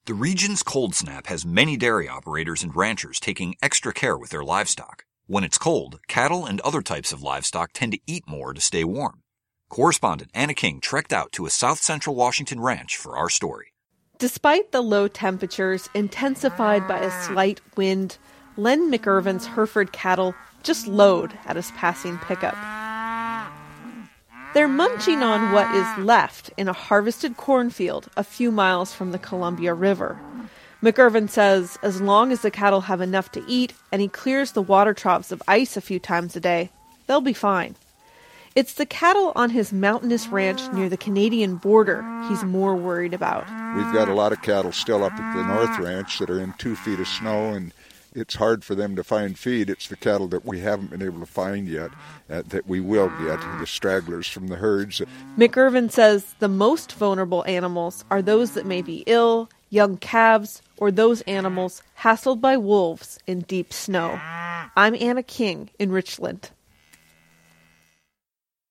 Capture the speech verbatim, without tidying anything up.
The region's cold snap has many dairy operators and ranchers taking extra care with their livestock. When it's cold, cattle and other types of livestock tend to eat more to stay warm. Correspondent Anna King trekked out to a south-central Washington ranch for our story. Despite the low temperatures, intensified by a slight wind, Len McIrvin's Hereford cattle just load at his passing pickup. They're munching on what is left in a harvested cornfield a few miles from the Columbia River. McIrvin says as long as the cattle have enough to eat and he clears the water troughs of ice a few times a day, they'll be fine. It's the cattle on his mountainous ranch near the Canadian border he's more worried about. We've got a lot of cattle still up at the North Ranch that are in two feet of snow, and it's hard for them to find feed. It's the cattle that we haven't been able to find yet uh, that we will get, the stragglers from the herds. McIrvin says the most vulnerable animals are those that may be ill, young calves, or those animals hassled by wolves in deep snow. I'm Anna King in Richland.